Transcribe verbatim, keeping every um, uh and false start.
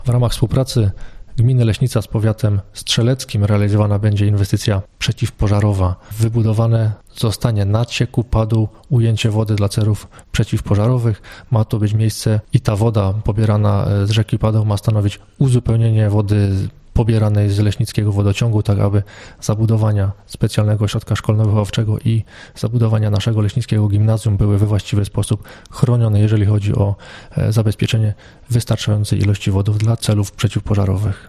W ramach współpracy Gminy Leśnica z powiatem strzeleckim realizowana będzie inwestycja przeciwpożarowa. Wybudowane zostanie naciek upadu, ujęcie wody dla celów przeciwpożarowych. Ma to być miejsce i ta woda pobierana z rzeki Padeł ma stanowić uzupełnienie wody pobieranej z leśnickiego wodociągu, tak aby zabudowania specjalnego ośrodka szkolno-wychowawczego i zabudowania naszego leśnickiego gimnazjum były we właściwy sposób chronione, jeżeli chodzi o zabezpieczenie wystarczającej ilości wody dla celów przeciwpożarowych.